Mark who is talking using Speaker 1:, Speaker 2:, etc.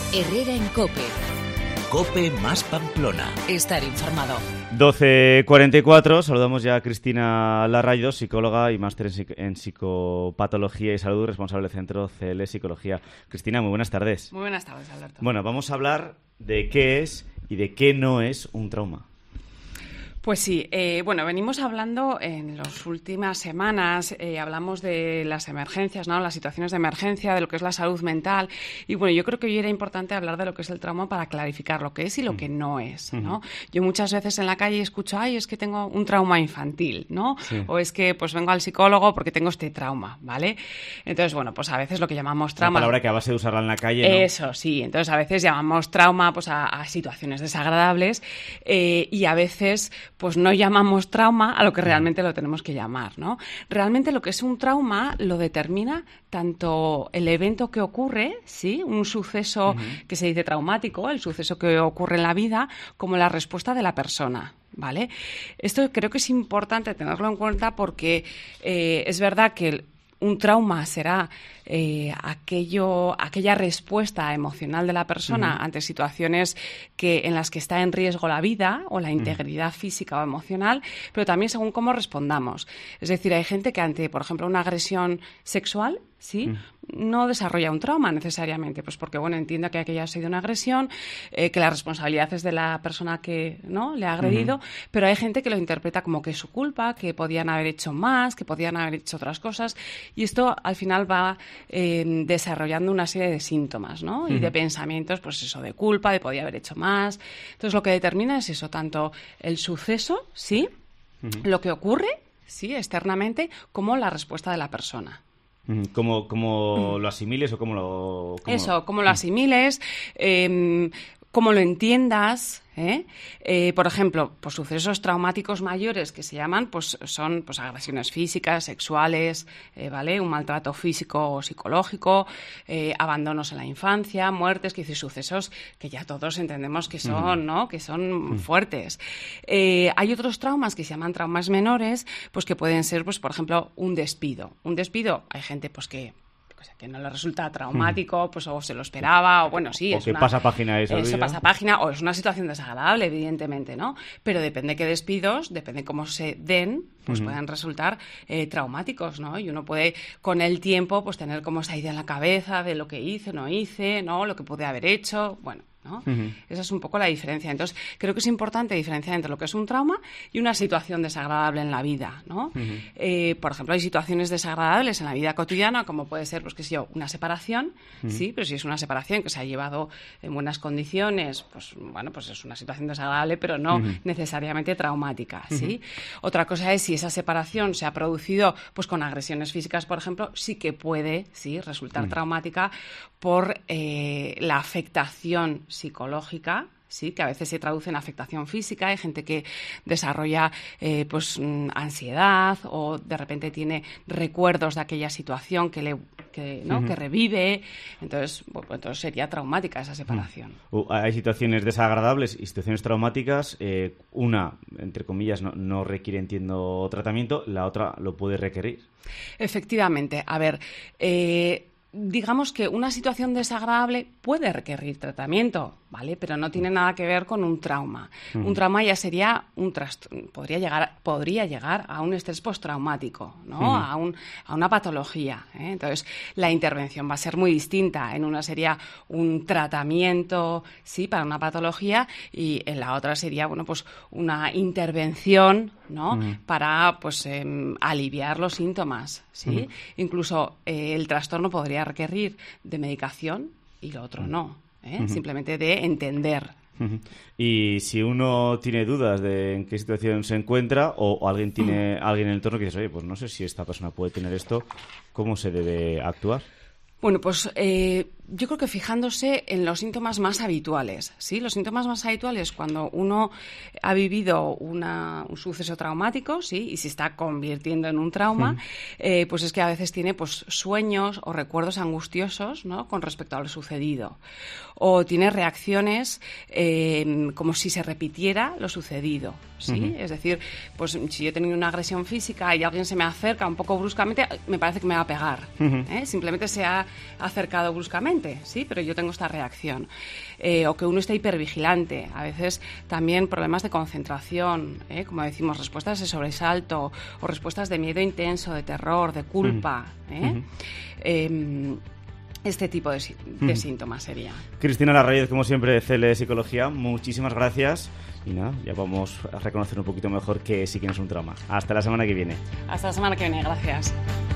Speaker 1: Herrera en COPE.
Speaker 2: COPE más Pamplona.
Speaker 1: Estar informado.
Speaker 3: 12:44, saludamos ya a Cristina Larrayo, psicóloga y máster en psicopatología y salud, responsable del Centro CL Psicología. Cristina, muy buenas tardes.
Speaker 4: Muy buenas tardes, Alberto.
Speaker 3: Bueno, vamos a hablar de qué es y de qué no es un trauma.
Speaker 4: Pues sí, venimos hablando en las últimas semanas, hablamos de las emergencias, ¿no? Las situaciones de emergencia, de lo que es la salud mental, y bueno, yo creo que hoy era importante hablar de lo que es el trauma para clarificar lo que es y lo que no es, ¿no? Yo muchas veces en la calle escucho, es que tengo un trauma infantil, ¿no? Sí. O es que pues vengo al psicólogo porque tengo este trauma, ¿vale? Entonces, bueno, pues a veces lo que llamamos trauma...
Speaker 3: Una palabra que a base de usarla en la calle, ¿no?
Speaker 4: Eso, sí. Entonces, a veces llamamos trauma pues a situaciones desagradables y a veces pues no llamamos trauma a lo que realmente lo tenemos que llamar, ¿no? Realmente lo que es un trauma lo determina tanto el evento que ocurre, ¿sí? Un suceso que se dice traumático, el suceso que ocurre en la vida, como la respuesta de la persona, ¿vale? Esto creo que es importante tenerlo en cuenta porque es verdad que un trauma será aquella respuesta emocional de la persona ante situaciones en las que está en riesgo la vida o la integridad física o emocional, pero también según cómo respondamos. Es decir, hay gente que ante, por ejemplo, una agresión sexual, ¿sí? No desarrolla un trauma necesariamente, pues porque entiende que aquella ha sido una agresión, que la responsabilidad es de la persona que no le ha agredido, pero hay gente que lo interpreta como que es su culpa, que podían haber hecho más, que podían haber hecho otras cosas, y esto al final va desarrollando una serie de síntomas, ¿no? Y de pensamientos, pues eso, de culpa, de podía haber hecho más. Entonces lo que determina es eso, tanto el suceso, ¿sí? Lo que ocurre, ¿sí? Externamente, como la respuesta de la persona.
Speaker 3: ¿Cómo lo asimiles o cómo lo...?
Speaker 4: Cómo lo asimiles, cómo lo entiendas, por ejemplo, pues sucesos traumáticos mayores que se llaman, pues son pues agresiones físicas, sexuales, ¿vale? Un maltrato físico o psicológico, abandonos en la infancia, muertes, que sucesos que ya todos entendemos que son, ¿no? Que son fuertes. Hay otros traumas que se llaman traumas menores, pues que pueden ser, pues por ejemplo, un despido. Un despido, hay gente pues que no le resulta traumático, pues o se lo esperaba, o bueno, sí.
Speaker 3: O que pasa página eso.
Speaker 4: Eso pasa página, o es una situación desagradable, evidentemente, ¿no? Pero depende qué despidos, depende cómo se den, pues pueden resultar traumáticos, ¿no? Y uno puede, con el tiempo, pues tener como esa idea en la cabeza de lo que hice, no hice, ¿no? Lo que pude haber hecho, bueno, ¿no? Esa es un poco la diferencia. Entonces, creo que es importante diferenciar entre lo que es un trauma y una situación desagradable en la vida, ¿no? Por ejemplo, hay situaciones desagradables en la vida cotidiana, como puede ser, pues qué sé yo, una separación, sí, pero si es una separación que se ha llevado en buenas condiciones, pues bueno, pues es una situación desagradable, pero no necesariamente traumática, ¿sí? Otra cosa es si esa separación se ha producido pues con agresiones físicas, por ejemplo, sí que puede, sí, resultar traumática por la afectación psicológica, sí, que a veces se traduce en afectación física. Hay gente que desarrolla ansiedad o de repente tiene recuerdos de aquella situación que revive. Entonces, entonces sería traumática esa separación.
Speaker 3: Hay situaciones desagradables y situaciones traumáticas. Una, entre comillas, no requiere, entiendo, tratamiento. La otra lo puede requerir.
Speaker 4: Efectivamente. A ver, digamos que una situación desagradable puede requerir tratamiento, ¿vale? Pero no tiene nada que ver con un trauma. Un trauma ya sería podría llegar a un estrés postraumático, ¿no? A una patología, ¿eh? Entonces, la intervención va a ser muy distinta. En una sería un tratamiento, sí, para una patología, y en la otra sería, pues una intervención, ¿no? Para, pues, aliviar los síntomas, ¿sí? Incluso el trastorno podría requerir de medicación y lo otro no, simplemente de entender.
Speaker 3: Y si uno tiene dudas de en qué situación se encuentra o alguien tiene alguien en el entorno que dice, oye, pues no sé si esta persona puede tener esto, ¿cómo se debe actuar?
Speaker 4: Bueno, pues yo creo que fijándose en los síntomas más habituales, ¿sí? Los síntomas más habituales cuando uno ha vivido un suceso traumático, ¿sí? Y se está convirtiendo en un trauma, pues es que a veces tiene pues sueños o recuerdos angustiosos, ¿no? Con respecto a lo sucedido. O tiene reacciones como si se repitiera lo sucedido, ¿sí? Es decir, pues si yo he tenido una agresión física y alguien se me acerca un poco bruscamente, me parece que me va a pegar, simplemente se ha acercado bruscamente. consciente, sí, pero yo tengo esta reacción. O que uno está hipervigilante. A veces también problemas de concentración, como decimos, respuestas de sobresalto o respuestas de miedo intenso, de terror, de culpa. Este tipo de síntomas sería.
Speaker 3: Cristina Larraíz, como siempre, de CL Psicología, muchísimas gracias. Y nada, ya vamos a reconocer un poquito mejor que sí que no es un trauma. Hasta la semana que viene.
Speaker 4: Hasta la semana que viene, gracias.